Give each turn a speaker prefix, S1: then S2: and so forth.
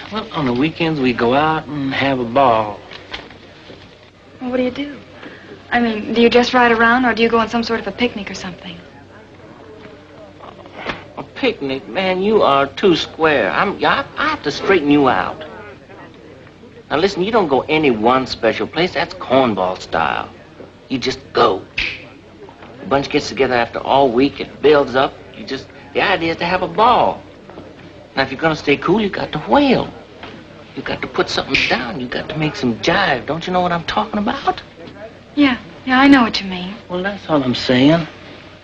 S1: Well, on the weekends we go out and have a ball.
S2: Well, what do you do? I mean, do you just ride around, or do you go on some sort of a picnic or something?
S1: A picnic? Man, you are too square. I have to straighten you out. Now, listen, you don't go any one special place. That's cornball style. You just go. The bunch gets together after all week. It builds up. The idea is to have a ball. Now, if you're going to stay cool, you got to whale. You got to put something down. You got to make some jive. Don't you know what I'm talking about?
S2: Yeah, I know what you mean.
S1: Well, that's all I'm saying.